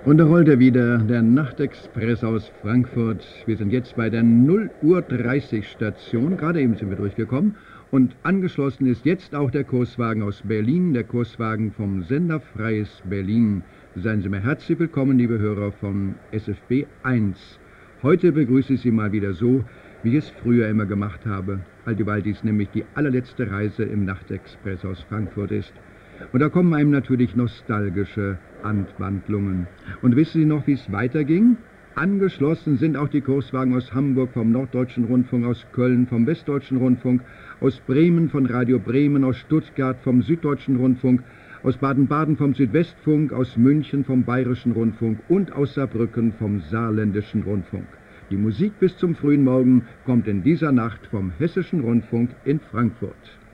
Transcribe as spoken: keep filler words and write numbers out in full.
Und da rollt er wieder, der Nachtexpress aus Frankfurt. Wir sind jetzt bei der null Uhr dreißig Station, gerade eben sind wir durchgekommen. Und angeschlossen ist jetzt auch der Kurswagen aus Berlin, der Kurswagen vom Sender Freies Berlin. Seien Sie mir herzlich willkommen, liebe Hörer von S F B eins. Heute begrüße ich Sie mal wieder so, wie ich es früher immer gemacht habe, weil dies nämlich die allerletzte Reise im Nachtexpress aus Frankfurt ist. Und da kommen einem natürlich nostalgische Anwandlungen. Und wissen Sie noch, wie es weiterging? Angeschlossen sind auch die Kurswagen aus Hamburg vom Norddeutschen Rundfunk, aus Köln vom Westdeutschen Rundfunk, aus Bremen von Radio Bremen, aus Stuttgart vom Süddeutschen Rundfunk, aus Baden-Baden vom Südwestfunk, aus München vom Bayerischen Rundfunk und aus Saarbrücken vom Saarländischen Rundfunk. Die Musik bis zum frühen Morgen kommt in dieser Nacht vom Hessischen Rundfunk in Frankfurt.